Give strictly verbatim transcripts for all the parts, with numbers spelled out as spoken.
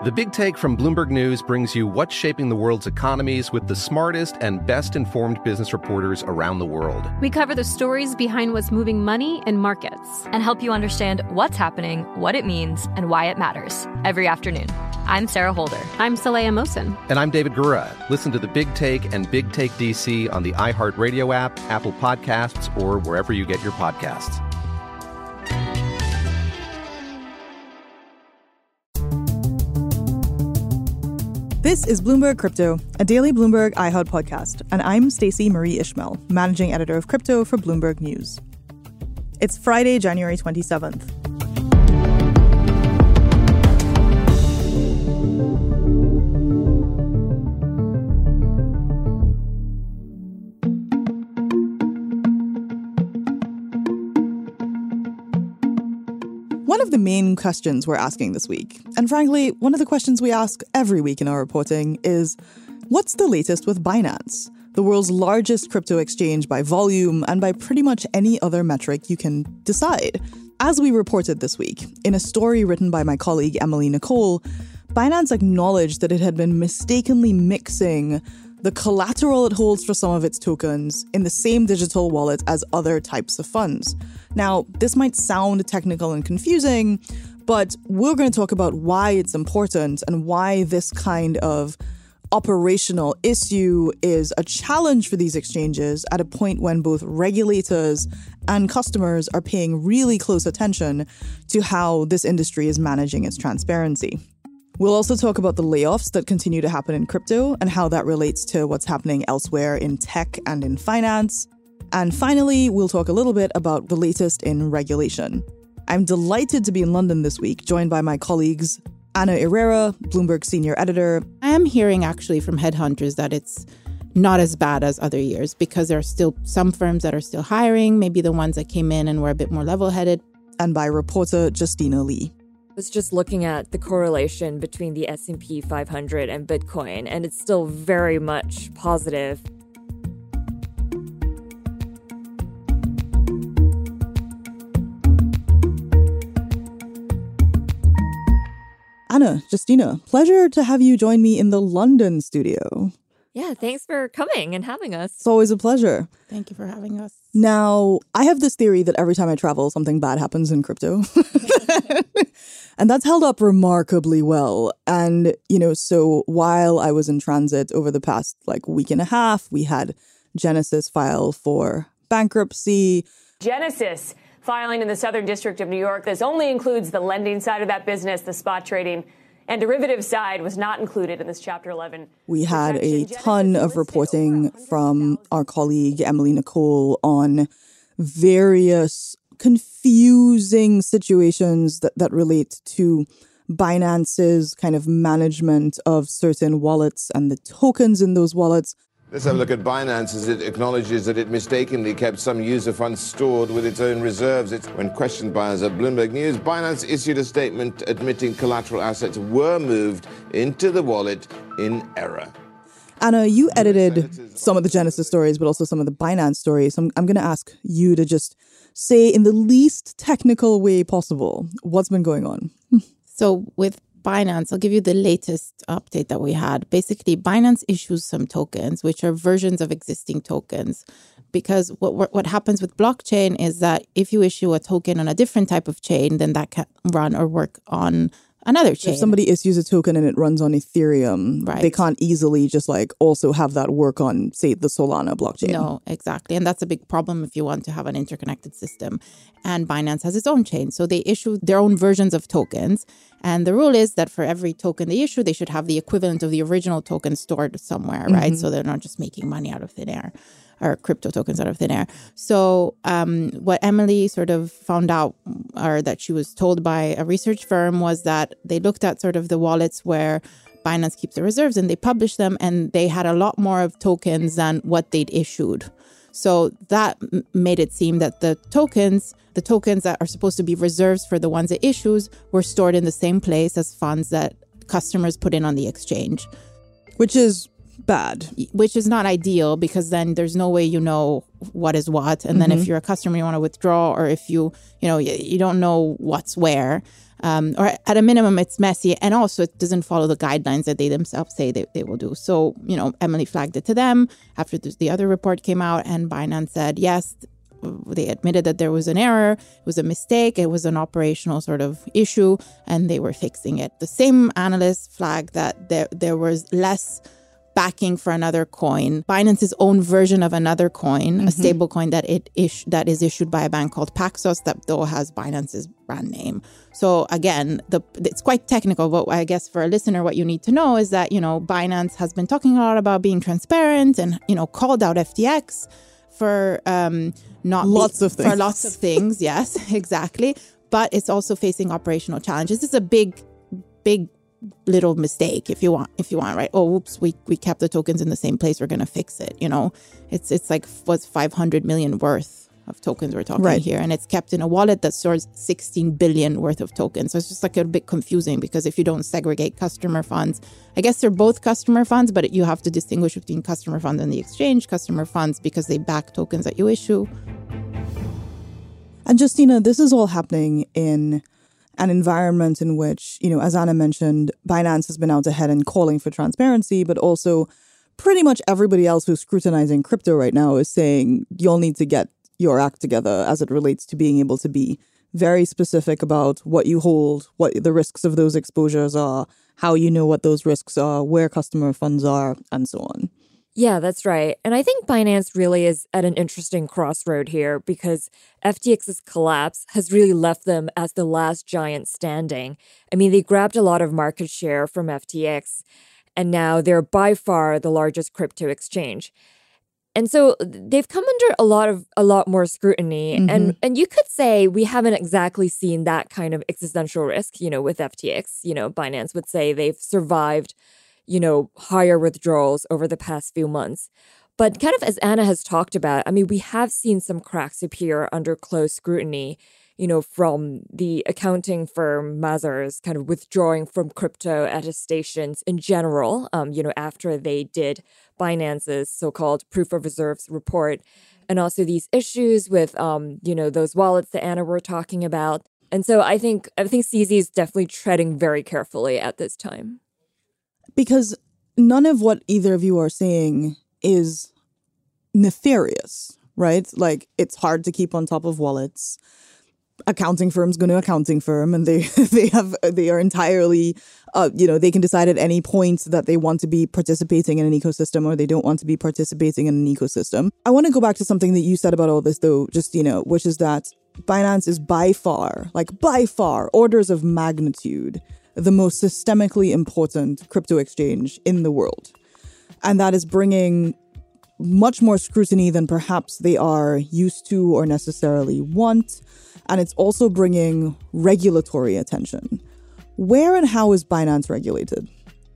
The Big Take from Bloomberg News brings you what's shaping the world's economies with the smartest and best-informed business reporters around the world. We cover the stories behind what's moving money and markets. And help you understand what's happening, what it means, and why it matters every afternoon. I'm Sarah Holder. I'm Saleha Mohsin. And I'm David Gura. Listen to The Big Take and Big Take D C on the iHeartRadio app, Apple Podcasts, or wherever you get your podcasts. This is Bloomberg Crypto, a daily Bloomberg iHeart podcast, and I'm Stacey Marie Ishmael, managing editor of crypto for Bloomberg News. It's Friday, January twenty-seventh. One of the main questions we're asking this week, and frankly, one of the questions we ask every week in our reporting, is what's the latest with Binance, the world's largest crypto exchange by volume and by pretty much any other metric you can decide? As we reported this week, in a story written by my colleague Emily Nicole, Binance acknowledged that it had been mistakenly mixing the collateral it holds for some of its tokens in the same digital wallet as other types of funds. Now, this might sound technical and confusing, but we're going to talk about why it's important and why this kind of operational issue is a challenge for these exchanges at a point when both regulators and customers are paying really close attention to how this industry is managing its transparency. We'll also talk about the layoffs that continue to happen in crypto and how that relates to what's happening elsewhere in tech and in finance. And finally, we'll talk a little bit about the latest in regulation. I'm delighted to be in London this week, joined by my colleagues Anna Herrera, Bloomberg senior editor. I am hearing actually from headhunters that it's not as bad as other years because there are still some firms that are still hiring, maybe the ones that came in and were a bit more level-headed. And by reporter Justina Lee. Was just looking at the correlation between the S and P five hundred and Bitcoin, and it's still very much positive. Anna, Justina, pleasure to have you join me in the London studio. Yeah, thanks for coming and having us. It's always a pleasure. Thank you for having us. Now, I have this theory that every time I travel, something bad happens in crypto. And that's held up remarkably well. And, you know, so while I was in transit over the past like week and a half, we had Genesis file for bankruptcy. Genesis filing in the Southern District of New York. This only includes the lending side of that business, the spot trading and derivative side was not included in this Chapter eleven. We had a ton of reporting from our colleague Emily Nicole on various confusing situations that, that relate to Binance's kind of management of certain wallets and the tokens in those wallets. Let's have a look at Binance as it acknowledges that it mistakenly kept some user funds stored with its own reserves. It's, when questioned by us at Bloomberg News, Binance issued a statement admitting collateral assets were moved into the wallet in error. Anna, you edited some of the Genesis stories, but also some of the Binance stories. So I'm, I'm going to ask you to just say in the least technical way possible what's been going on. So with Binance, I'll give you the latest update that we had. Basically, Binance issues some tokens, which are versions of existing tokens. Because what what happens with blockchain is that if you issue a token on a different type of chain, then that can run or work on another chain. If somebody issues a token and it runs on Ethereum, right, they can't easily just like also have that work on, say, the Solana blockchain. No, exactly. And that's a big problem if you want to have an interconnected system. And Binance has its own chain. So they issue their own versions of tokens. And the rule is that for every token they issue, they should have the equivalent of the original token stored somewhere, mm-hmm. right? So they're not just making money out of thin air. Or crypto tokens out of thin air. So um, what Emily sort of found out, or that she was told by a research firm, was that they looked at sort of the wallets where Binance keeps the reserves and they published them, and they had a lot more of tokens than what they'd issued. So that m- made it seem that the tokens, the tokens that are supposed to be reserves for the ones it issues, were stored in the same place as funds that customers put in on the exchange. Which is bad. Which is not ideal because then there's no way you know what is what. And then mm-hmm. if you're a customer, you want to withdraw, or if you, you know, you, you don't know what's where. Um, or at a minimum, it's messy. And also it doesn't follow the guidelines that they themselves say they, they will do. So, you know, Emily flagged it to them after the other report came out, and Binance said, yes, they admitted that there was an error. It was a mistake. It was an operational sort of issue, and they were fixing it. The same analyst flagged that there, there was less backing for another coin. Binance's own version of another coin, mm-hmm. a stable coin that it is, that is issued by a bank called Paxos, that though has Binance's brand name. So again, the it's quite technical, but I guess for a listener, what you need to know is that, you know, Binance has been talking a lot about being transparent and, you know, called out F T X for um, not lots be, of things. For lots of things, yes, exactly. But it's also facing operational challenges. It's a big, big little mistake if you want if you want right oh whoops we we kept the tokens in the same place, we're gonna fix it. You know, it's it's like what's five hundred million worth of tokens we're talking right here, and it's kept in a wallet that stores sixteen billion worth of tokens. So it's just like a bit confusing because if you don't segregate customer funds, I guess they're both customer funds, but you have to distinguish between customer funds and the exchange customer funds because they back tokens that you issue. And Justina, this is all happening in an environment in which, you know, as Anna mentioned, Binance has been out ahead and calling for transparency, but also pretty much everybody else who's scrutinizing crypto right now is saying you'll need to get your act together as it relates to being able to be very specific about what you hold, what the risks of those exposures are, how you know what those risks are, where customer funds are, and so on. Yeah, that's right. And I think Binance really is at an interesting crossroad here because F T X's collapse has really left them as the last giant standing. I mean, they grabbed a lot of market share from F T X, and now they're by far the largest crypto exchange. And so they've come under a lot of a lot more scrutiny. Mm-hmm. And and you could say we haven't exactly seen that kind of existential risk, you know, with F T X. You know, Binance would say they've survived, you know, higher withdrawals over the past few months. But kind of as Anna has talked about, I mean, we have seen some cracks appear under close scrutiny, you know, from the accounting firm Mazars kind of withdrawing from crypto attestations in general, um, you know, after they did Binance's so-called proof of reserves report. And also these issues with, um, you know, those wallets that Anna were talking about. And so I think, I think C Z is definitely treading very carefully at this time. Because none of what either of you are saying is nefarious, right? Like, it's hard to keep on top of wallets. Accounting firms go to accounting firm, and they they have they are entirely, uh, you know, they can decide at any point that they want to be participating in an ecosystem or they don't want to be participating in an ecosystem. I want to go back to something that you said about all this, though, Justina, which is that Binance is by far, like by far, orders of magnitude, the most systemically important crypto exchange in the world. And that is bringing much more scrutiny than perhaps they are used to or necessarily want. And it's also bringing regulatory attention. Where and how is Binance regulated?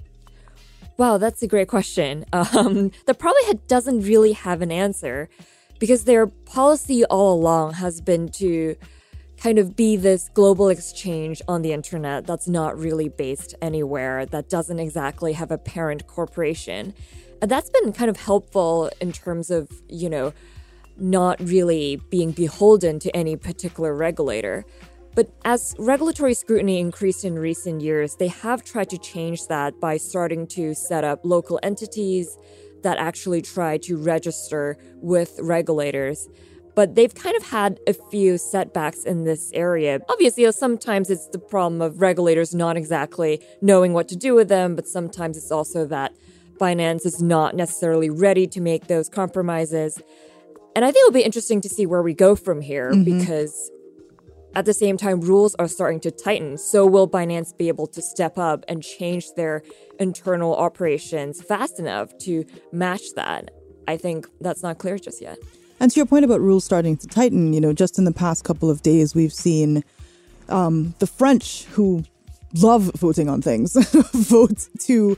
Wow, that's a great question. Um, that probably doesn't really have an answer because their policy all along has been to kind of be this global exchange on the internet that's not really based anywhere, that doesn't exactly have a parent corporation. And that's been kind of helpful in terms of, you know, not really being beholden to any particular regulator. But as regulatory scrutiny increased in recent years, they have tried to change that by starting to set up local entities that actually try to register with regulators. But they've kind of had a few setbacks in this area. Obviously, you know, sometimes it's the problem of regulators not exactly knowing what to do with them, but sometimes it's also that Binance is not necessarily ready to make those compromises. And I think it'll be interesting to see where we go from here, mm-hmm. because at the same time, rules are starting to tighten. So will Binance be able to step up and change their internal operations fast enough to match that? I think that's not clear just yet. And to your point about rules starting to tighten, you know, just in the past couple of days, we've seen um, the French, who love voting on things, vote to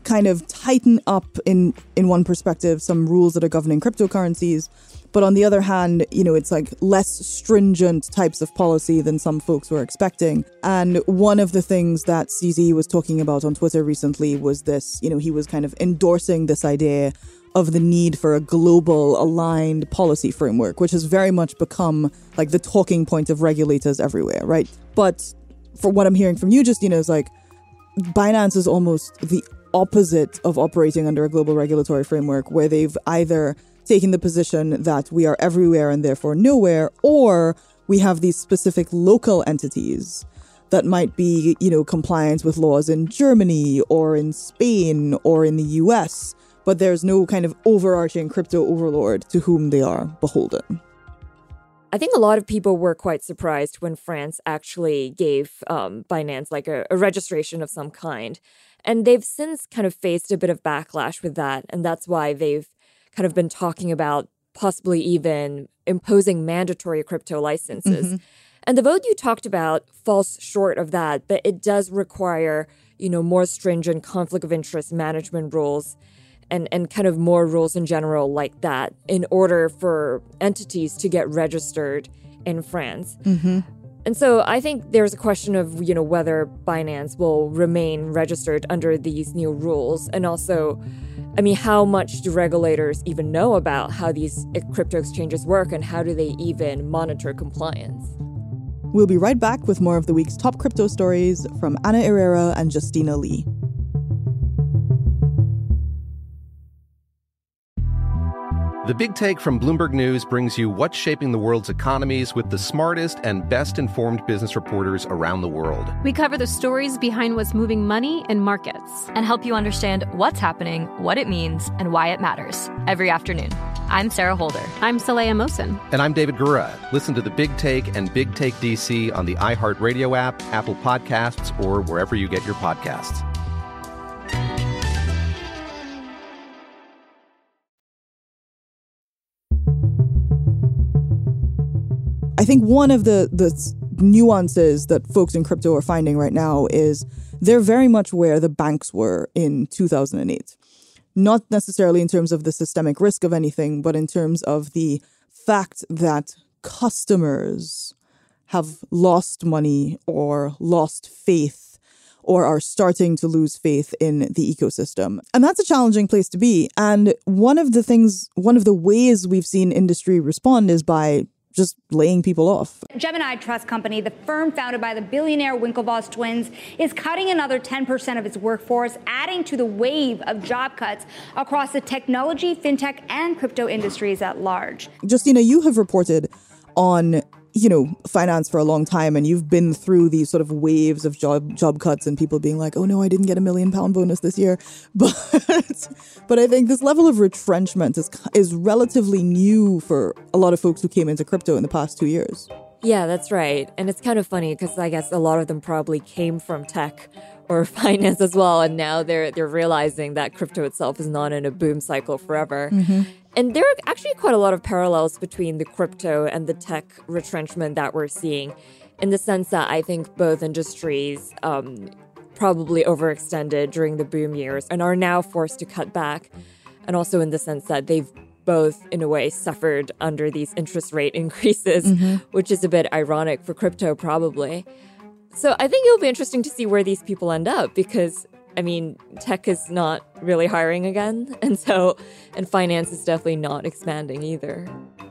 kind of tighten up in, in one perspective some rules that are governing cryptocurrencies. But on the other hand, you know, it's like less stringent types of policy than some folks were expecting. And one of the things that C Z was talking about on Twitter recently was this, you know, he was kind of endorsing this idea of the need for a global aligned policy framework, which has very much become like the talking point of regulators everywhere, right? But for what I'm hearing from you, Justina, is like Binance is almost the opposite of operating under a global regulatory framework, where they've either taken the position that we are everywhere and therefore nowhere, or we have these specific local entities that might be, you know, compliant with laws in Germany or in Spain or in the U S, but there's no kind of overarching crypto overlord to whom they are beholden. I think a lot of people were quite surprised when France actually gave um, Binance like a, a registration of some kind. And they've since kind of faced a bit of backlash with that. And that's why they've kind of been talking about possibly even imposing mandatory crypto licenses. Mm-hmm. And the vote you talked about falls short of that, but it does require, you know, more stringent conflict of interest management rules and, and kind of more rules in general like that in order for entities to get registered in France. Mm-hmm. And so I think there's a question of, you know, whether Binance will remain registered under these new rules. And also, I mean, how much do regulators even know about how these crypto exchanges work and how do they even monitor compliance? We'll be right back with more of the week's top crypto stories from Anna Herrera and Justina Lee. The Big Take from Bloomberg News brings you what's shaping the world's economies with the smartest and best-informed business reporters around the world. We cover the stories behind what's moving money and markets. And help you understand what's happening, what it means, and why it matters every afternoon. I'm Sarah Holder. I'm Saleha Mohsin. And I'm David Gura. Listen to The Big Take and Big Take D C on the iHeartRadio app, Apple Podcasts, or wherever you get your podcasts. I think one of the, the nuances that folks in crypto are finding right now is they're very much where the banks were in two thousand eight. Not necessarily in terms of the systemic risk of anything, but in terms of the fact that customers have lost money or lost faith or are starting to lose faith in the ecosystem. And that's a challenging place to be. And one of the things, one of the ways we've seen industry respond is by just laying people off. Gemini Trust Company, the firm founded by the billionaire Winklevoss twins, is cutting another ten percent of its workforce, adding to the wave of job cuts across the technology, fintech, and crypto industries at large. Justina, you have reported on, you know, finance for a long time, and you've been through these sort of waves of job job cuts and people being like, oh no, I didn't get a million pound bonus this year. But but I think this level of retrenchment is is relatively new for a lot of folks who came into crypto in the past two years. Yeah, that's right. And it's kind of funny because I guess a lot of them probably came from tech or finance as well. And now they're they're realizing that crypto itself is not in a boom cycle forever. Mm-hmm. And there are actually quite a lot of parallels between the crypto and the tech retrenchment that we're seeing, in the sense that I think both industries um, probably overextended during the boom years and are now forced to cut back. And also in the sense that they've both, in a way, suffered under these interest rate increases, mm-hmm. which is a bit ironic for crypto, probably. So I think it'll be interesting to see where these people end up, because I mean, tech is not really hiring again. And so, and finance is definitely not expanding either.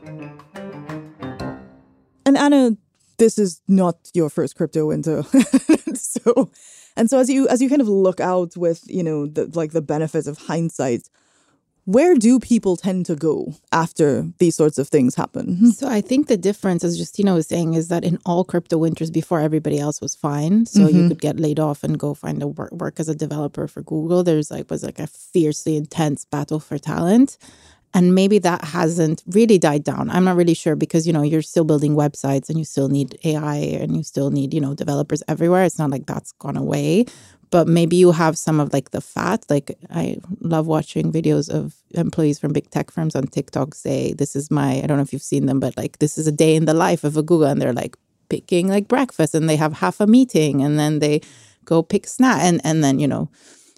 And Anna, this is not your first crypto window. so, and so as you, as you kind of look out with, you know, the, like the benefits of hindsight, where do people tend to go after these sorts of things happen? So I think the difference, as Justina was saying, is that in all crypto winters before, everybody else was fine. So mm-hmm. you could get laid off and go find a work, work as a developer for Google. There's like was like a fiercely intense battle for talent. And maybe that hasn't really died down. I'm not really sure because, you know, you're still building websites and you still need A I and you still need, you know, developers everywhere. It's not like that's gone away. But maybe you have some of like the fat. Like I love watching videos of employees from big tech firms on TikTok say, this is my, I don't know if you've seen them, but like this is a day in the life of a Google. And they're like picking like breakfast and they have half a meeting and then they go pick snack. And, and then, you know,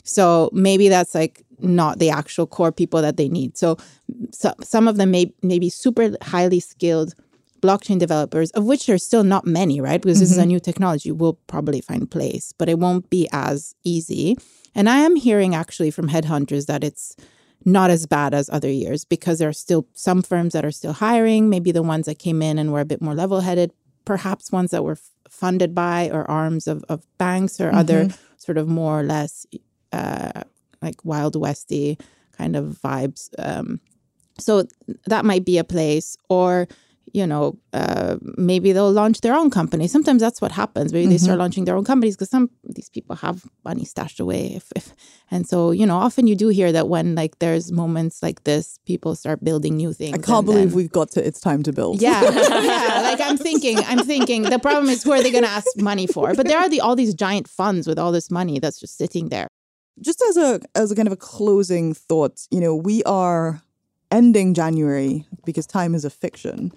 So maybe that's like not the actual core people that they need. So, so some of them may, may be super highly skilled blockchain developers, of which there's still not many, right? Because this mm-hmm. is a new technology, will probably find place, but it won't be as easy. And I am hearing actually from headhunters that it's not as bad as other years because there are still some firms that are still hiring, maybe the ones that came in and were a bit more level-headed, perhaps ones that were f- funded by or arms of, of banks or mm-hmm. other sort of more or less uh, like Wild Westy kind of vibes. Um, so that might be a place. Or, you know, uh, maybe they'll launch their own company. Sometimes that's what happens. Maybe mm-hmm. they start launching their own companies because some of these people have money stashed away. If, if, and so, you know, often you do hear that when like there's moments like this, people start building new things. I can't believe then, we've got to it's time to build. Yeah. yeah. Like I'm thinking, I'm thinking the problem is who are they going to ask money for? But there are the all these giant funds with all this money that's just sitting there. Just as a as a kind of a closing thought, you know, we are ending January because time is a fiction.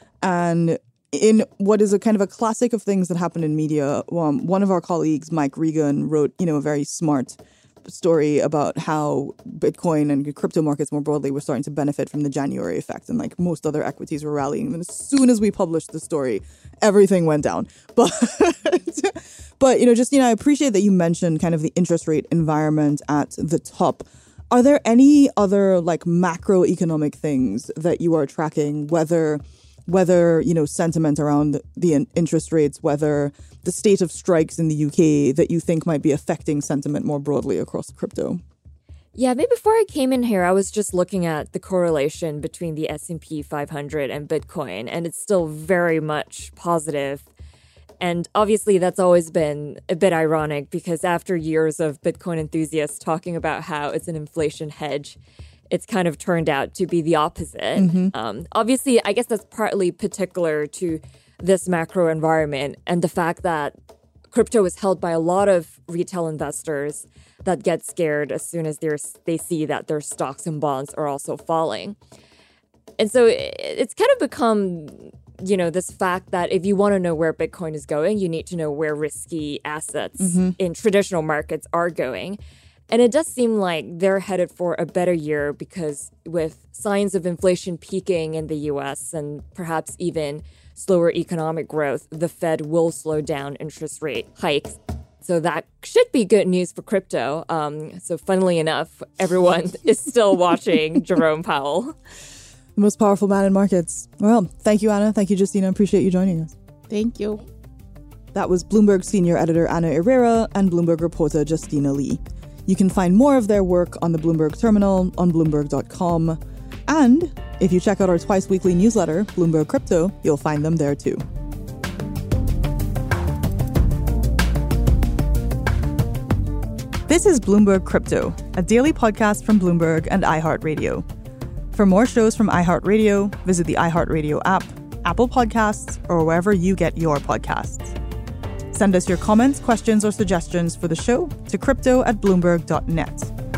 And in what is a kind of a classic of things that happen in media, um, one of our colleagues, Mike Regan, wrote, you know, a very smart story about how Bitcoin and crypto markets more broadly were starting to benefit from the January effect. And like most other equities were rallying. And as soon as we published the story, everything went down. But, but you know, just, you know, I appreciate that you mentioned kind of the interest rate environment at the top. Are there any other like macroeconomic things that you are tracking, whether... whether, you know, sentiment around the interest rates, whether the state of strikes in the U K that you think might be affecting sentiment more broadly across crypto? Yeah, maybe before I came in here, I was just looking at the correlation between the S and P five hundred and Bitcoin, and it's still very much positive. And obviously, that's always been a bit ironic because after years of Bitcoin enthusiasts talking about how it's an inflation hedge, it's kind of turned out to be the opposite. Mm-hmm. Um, obviously, I guess that's partly particular to this macro environment and the fact that crypto is held by a lot of retail investors that get scared as soon as they see that their stocks and bonds are also falling. And so it's kind of become, you know, this fact that if you want to know where Bitcoin is going, you need to know where risky assets mm-hmm. in traditional markets are going. And it does seem like they're headed for a better year because with signs of inflation peaking in the U S and perhaps even slower economic growth, the Fed will slow down interest rate hikes. So that should be good news for crypto. Um, so funnily enough, everyone is still watching Jerome Powell. The most powerful man in markets. Well, thank you, Anna. Thank you, Justina. Appreciate you joining us. Thank you. That was Bloomberg senior editor Anna Herrera and Bloomberg reporter Justina Lee. You can find more of their work on the Bloomberg Terminal on Bloomberg dot com. And if you check out our twice-weekly newsletter, Bloomberg Crypto, you'll find them there too. This is Bloomberg Crypto, a daily podcast from Bloomberg and iHeartRadio. For more shows from iHeartRadio, visit the iHeartRadio app, Apple Podcasts, or wherever you get your podcasts. Send us your comments, questions, or suggestions for the show to crypto at bloomberg dot net.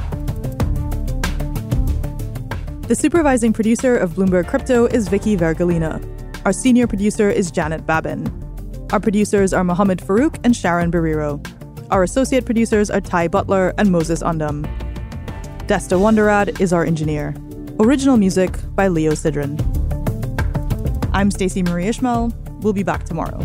The supervising producer of Bloomberg Crypto is Vicky Vergolina. Our senior producer is Janet Babin. Our producers are Mohammed Farouk and Sharon Barrero. Our associate producers are Ty Butler and Moses Undum. Desta Wonderad is our engineer. Original music by Leo Sidran. I'm Stacey Marie Ishmael. We'll be back tomorrow.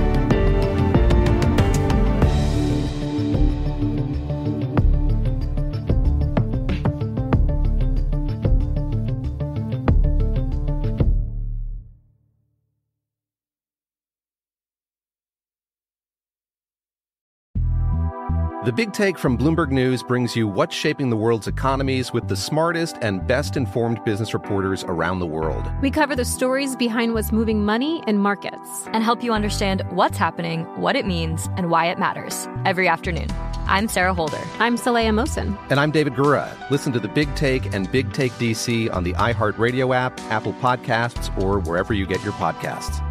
The Big Take from Bloomberg News brings you what's shaping the world's economies with the smartest and best-informed business reporters around the world. We cover the stories behind what's moving money and markets. And help you understand what's happening, what it means, and why it matters every afternoon. I'm Sarah Holder. I'm Saleha Mohsin. And I'm David Gura. Listen to The Big Take and Big Take D C on the iHeartRadio app, Apple Podcasts, or wherever you get your podcasts.